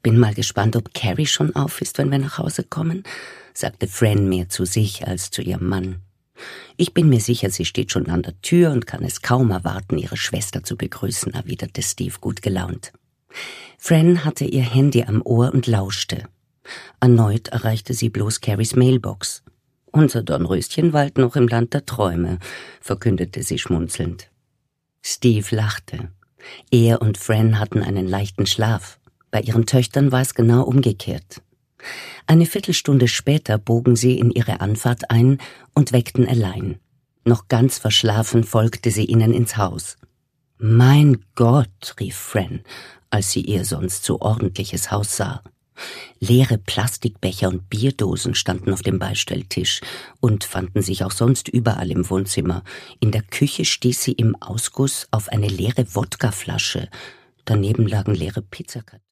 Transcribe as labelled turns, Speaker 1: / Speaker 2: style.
Speaker 1: Bin mal gespannt, ob Carrie schon auf ist, wenn wir nach Hause kommen, sagte Fran mehr zu sich als zu ihrem Mann. Ich bin mir sicher, sie steht schon an der Tür und kann es kaum erwarten, ihre Schwester zu begrüßen, erwiderte Steve gut gelaunt. Fran hatte ihr Handy am Ohr und lauschte. Erneut erreichte sie bloß Carries Mailbox. »Unser Dornröschen weilt noch im Land der Träume«, verkündete sie schmunzelnd. Steve lachte. Er und Fran hatten einen leichten Schlaf. Bei ihren Töchtern war es genau umgekehrt. Eine Viertelstunde später bogen sie in ihre Anfahrt ein und weckten Elaine. Noch ganz verschlafen folgte sie ihnen ins Haus. »Mein Gott«, rief Fran, als sie ihr sonst so ordentliches Haus sah. Leere Plastikbecher und Bierdosen standen auf dem Beistelltisch und fanden sich auch sonst überall im Wohnzimmer. In der Küche stieß sie im Ausguss auf eine leere Wodkaflasche. Daneben lagen leere Pizzakartons.